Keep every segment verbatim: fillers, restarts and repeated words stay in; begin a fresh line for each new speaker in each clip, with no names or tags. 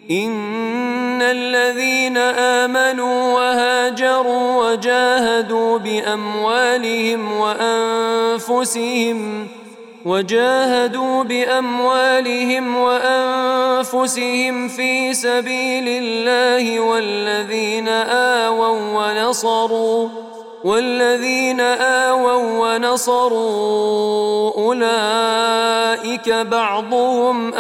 إن الذين آمنوا وهاجروا وجاهدوا بأموالهم وأنفسهم وجاهدوا بأموالهم وأنفسهم في سبيل الله والذين آووا ونصروا والذين آووا ونصروا أولئك بعضهم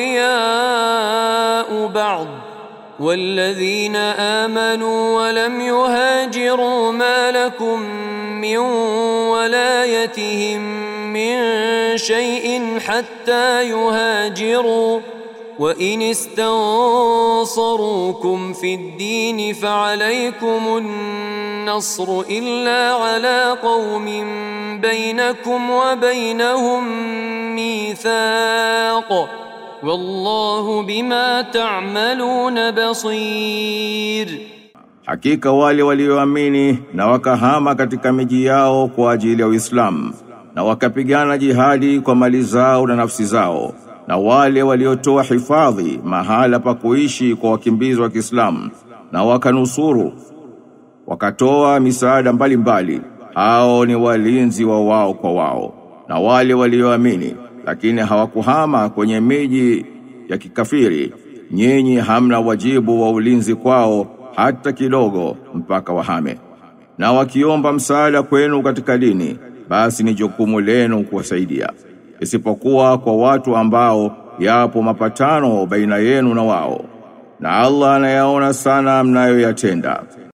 أولياء بعض والذين آمنوا ولم يهاجروا ما لكم من ولايتهم من شيء حتى يهاجروا وإن استنصروكم في الدين فعليكم النصر إلا على قوم بينكم وبينهم ميثاق والله بما تعملون بصير.
Hakika wale walioamini na wakahama katika miji yao kwa ajili ya Uislamu na wakapigana jihadi kwa mali zao na nafsi zao, na wale waliotoa hifadhi mahala pa kuishi kwa wakimbizi wa Kiislamu na wakanusuru wakatoa misaada mbalimbali, hao ni walinzi wa wao kwa wao. Na wale walioamini lakini hawakuhama kwenye miji ya kikafiri, nyinyi hamna wajibu wa ulinzi kwao hata kidogo mpaka wahame. Na wakiomba msaada kwenu katika dini, basi ni jukumu lenu kuwasaidia, isipokuwa kwa watu ambao yapo mapatano baina yenu na wao, na Allah anayaona sana mnayoyatenda.